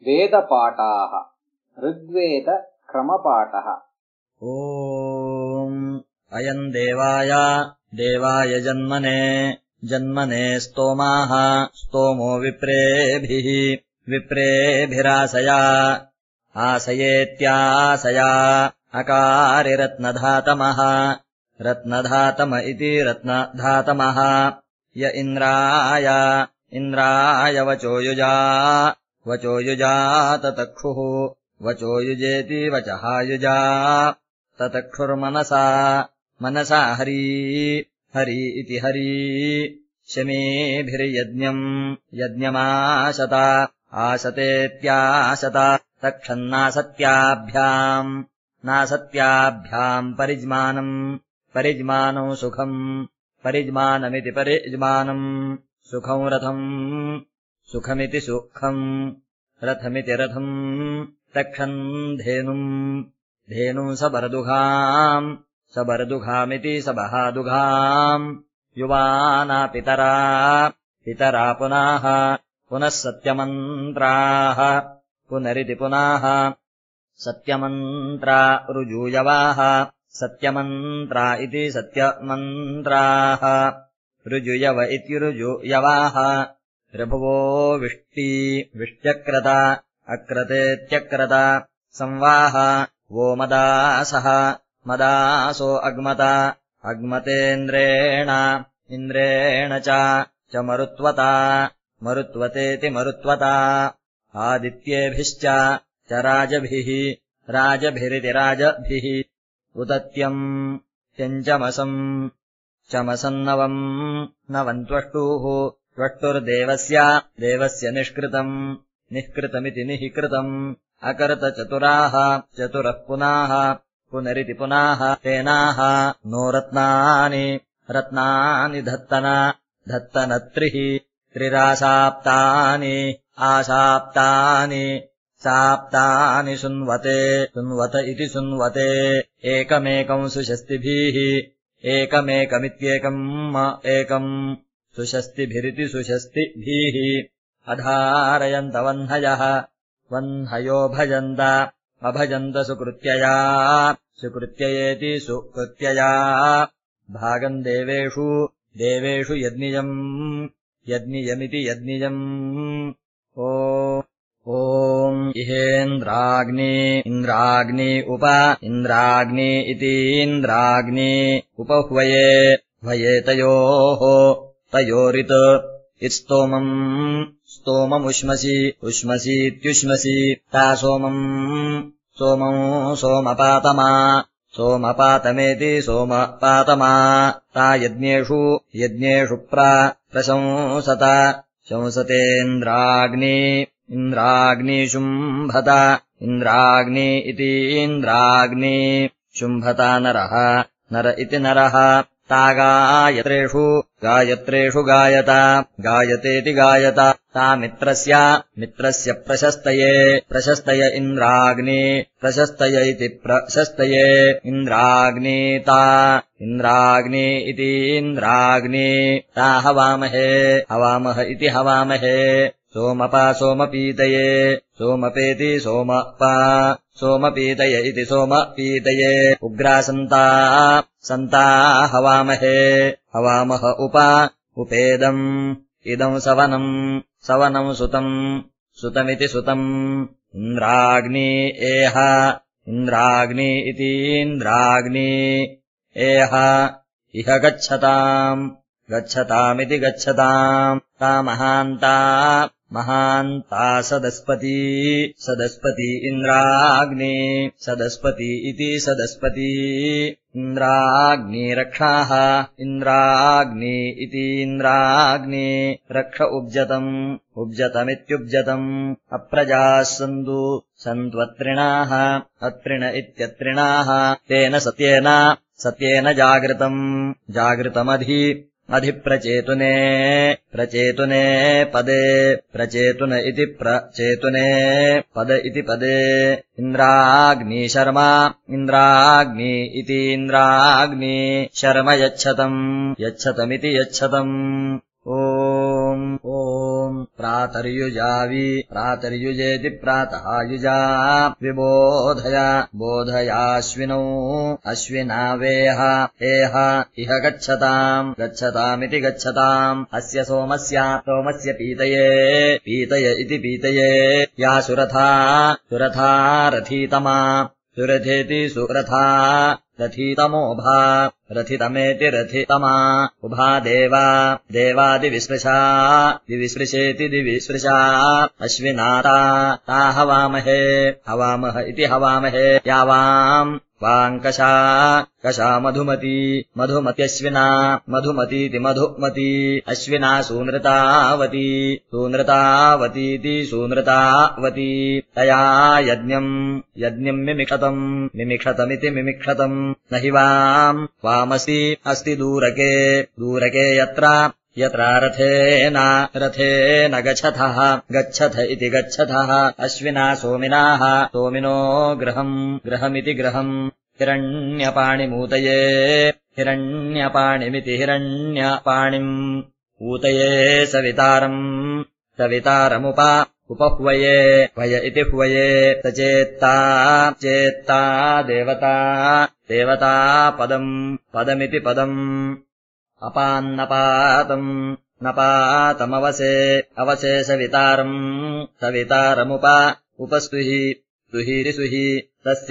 वेदपाठाः ऋग्वेद क्रमपाठः। ॐ अयम् देवाय जन्मने स्तोमाः स्तोमो विप्रेभिरासया आसयेत्यासया अकारिरत्नधातमः रत्नधातम इति रत्नधातमः य इन्द्राय वचो युजा ततक्षुः वचो युजेति वचः युजा ततक्षुर्मनसा हरी इति हरी यज्ञमाशतेत्याशत तक्षन्नासत्याभ्याम् परिज्मानम् सुखम् परिज्मानमिति परिज्मानम् सुखम् सुखमिति सुखम् रथमिति रथम् तक्षन् धेनुम् सबरदुघामिति सबहादुघाम् युवाना पितरा पुनः सत्यमन्त्राः पुनरिति पुनः सत्यमन्त्रा ऋजूयवाः सत्यमन्त्रा इति सत्यमन्त्राः ऋजुयव इति ऋजुयवाः ऋभुवो विष्ट्यक्रत अक्रतेत्यक्रत संवाह वो मदासो अग्मतेन्द्रेण च मरुत्वतेति मरुत्वता आदित्येभिश्च च राजभिरिति राजभिः उदत्यम् चमसन्नवम् त्वष्टुर्देवस्य निष्कृतमिति निःकृतम् अकर्त चतुरः पुनरिति पुनः तेनाः नो रत्नानि धत्तनत्रिरासाप्तानि साप्तानि सुन्वत इति सुन्वते एकमेकम् सुषस्तिभिः एकम् सुषस्तिभिरिति सुषस्तिभिः अधारयन्त वह्नयो अभजन्त सुकृत्ययेति सुकृत्यया भागम् देवेषु यज्ञियमिति यज्ञियम् ॐ इहेन्द्राग्नि इन्द्राग्नि इतीन्द्राग्नि उपह्वये तयोरित् स्तोममुष्मसीत्युष्मसी ता सोमम् सोमपातमेति सोमपातमा ता यज्ञेषु प्रशंसत शंसतेन्द्राग्नि शुम्भत इन्द्राग्नि इतीन्द्राग्नि शुम्भता नर इति नरः ता गायत्रेषु गायतेति गायत ता मित्रस्य प्रशस्तय इन्द्राग्नि प्रशस्तये इन्द्राग्नि ता इन्द्राग्नि इतीन्द्राग्नि ता हवामह इति हवामहे सोमपीतये सोमपेति सोमपीतय इति सोमपीतये उग्रासन्ता हवामह उपेदम् इदम् सवनम् सुतमिति सुतम् इन्द्राग्नि इन्द्राग्नि इतीन्द्राग्नि इह गच्छतामिति गच्छताम् ता महान्ता सदस्पति इन्द्राग्नि सदस्पति इति सदस्पति इन्द्राग्नि रक्षाः इन्द्राग्नि इतीन्द्राग्नि रक्ष उब्जतमित्युब्जतम् अप्रजाः सन्त्वत्रिणाः अत्रिण इत्यत्रिणाः तेन सत्येन जागृतमधिप्रचेतुने पदे प्रचेतुन इति प्रचेतुने पद इति पदे इन्द्राग्नि इति इन्द्राग्नि शर्म यच्छतमिति यच्छतम् ॐ प्रातर्युजावि प्रातर्युजेति प्रातः युजा विबोधय बोधयाश्विनौ अश्विनावेह एह इह गच्छतामिति गच्छताम् अस्य सोमस्य पीतये पीतय इति पीतये या सुरथा रथीतमा सुरथेति सुरथा रथीतमोभा रथितमेति रथितमा उभा देवादिविसृशा दिविसृशेति दिविसृशा अश्विनाता ता हवामः इति हवामहे यावाम् वाङ्कषा कषा मधुमत्यश्विना मधुमतीति मधुमती अश्विना सूनृतावतीति सूनृतावती तया यज्ञम् मिमिक्षतमिति मिमिक्षतम् न हि वामसि अस्ति दूरके यत्र रथेन गच्छथ इति गच्छथः अश्विना सोमिनो गृहमिति गृहम् हिरण्यपाणिमूतये हिरण्यपाणिमिति हिरण्यपाणिम् ऊतये सवितारमुपह्वये भय इति ह्वये चेत्ता देवता पदमिति पदम् अपान्नपातम् अवसे सवितारमुपस्तुहि सुहि तस्य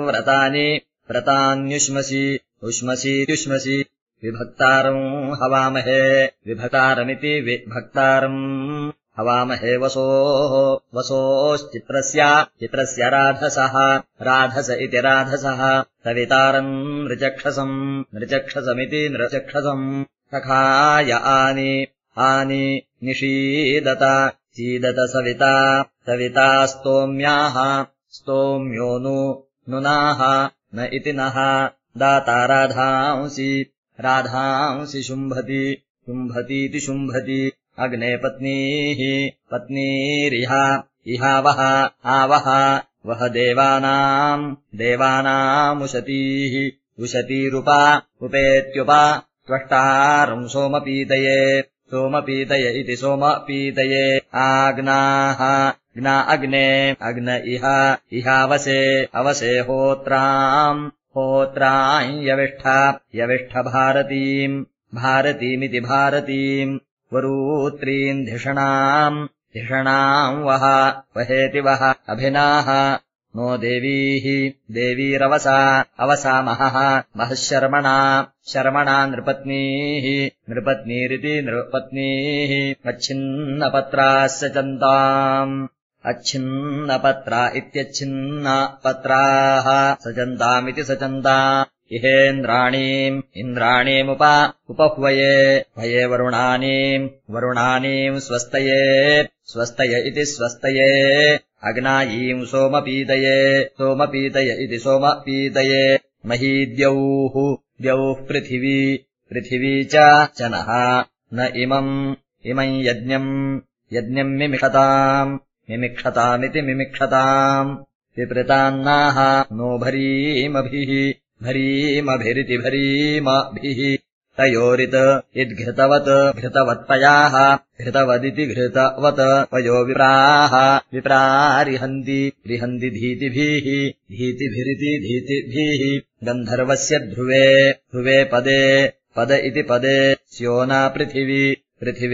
व्रतान्युष्मसि विभक्तारम् विभक्तारमिति विभक्तारम् हवामहे वसोश्चित्रस्य राधस इति राधसः सवितारम् नृचक्षसमिति नृचक्षसम् सखाय आनि निषीदत सीदत सविता स्तोम्यो नुनाः न इति नः दाता राधांसि शुम्भतीति शुम्भति अग्ने पत्नीरिहावह वह देवानामुशतीरुपा उपेत्युपा त्वष्टारम् सोमपीतय इति सोमपीतये आग्नाः अग्ने इहावसे होत्राम् यविष्ठ भारतीमिति भारतीम् वरूत्रीम् धिषणाम् वहेति वह अभिनाः नो देवीरवसा महः शर्मणा नृपत्नीरिति नृपत्नीः अच्छिन्नपत्राः सचन्ताम् अच्छिन्नपत्रा इत्यच्छिन्नपत्राः सचन्तामिति सचन्ता इहेन्द्राणीमुपह्वये वरुणानीम् स्वस्तये इति स्वस्तये अग्नायीम् सोमपीतय इति सोमपीतये महीद्यौः पृथिवी च नः न इमम् यज्ञम् मिमिक्षतामिति मिमिक्षताम् विपृतान्नाः नो भरीमभिरिति भरीमभिः तयोरित् घृतवत्पयाः घृतवदिति घृतवत् पयो विप्रारिहन्ति धीतिभिरिति धीतिभिः गन्धर्वस्य ध्रुवे पद इति पदे स्योना पृथिवी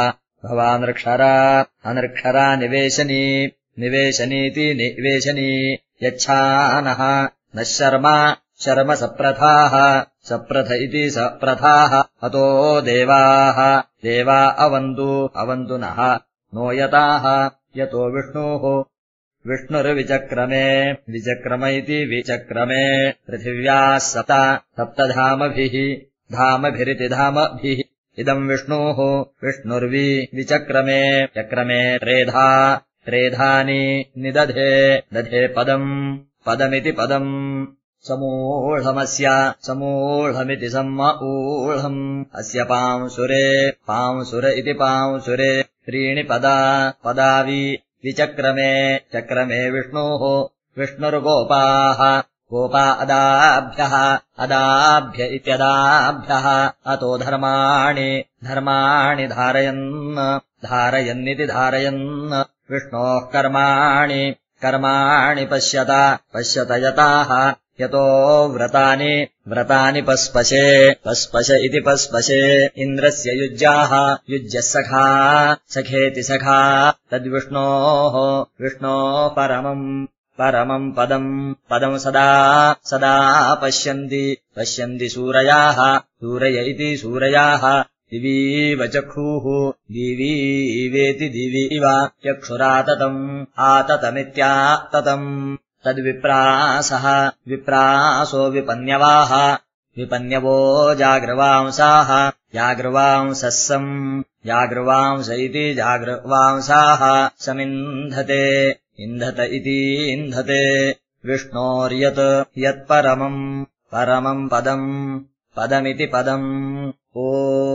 भवानर्क्षरा निवेशनीति निवेशनी यच्छानः नः शर्म सप्रथ इति सप्रथाः अतो देवा अवन्तु नः नो यताः यतो विष्णुर्विचक्रमे इति विचक्रमे पृथिव्याः सप्तधामभिरिति धामभिः इदम् विचक्रमे चक्रमे त्रेधानि निदधे पदमिति पदम् समूढमिति सम्मूढम् अस्य पांसुर इति पांसुरे त्रीणि पदावि विचक्रमे चक्रमे विष्णुर्गोपाः गोपा अदाभ्यः अदाभ्य इत्यदाभ्यः अतो धर्माणि धारयन्निति धारयन् विष्णोः कर्माणि पश्यत यताः यतो व्रतानि पस्पशे इति पस्पशे इन्द्रस्य युज्यः सखेति सखा तद्विष्णोः परमम् पदम् सदा पश्यन्ति सूरय इति सूरयाः दिवीव चक्षुः दिवीवेति दिवीव चक्षुराततम् आततमित्याततम् विप्रासो विपन्यवो जाग्रवांसाः जाग्रवांस इति जाग्रवांसाः समिन्धते इन्धत इति इन्धते यत्परमम् पदमिति पदम् ओ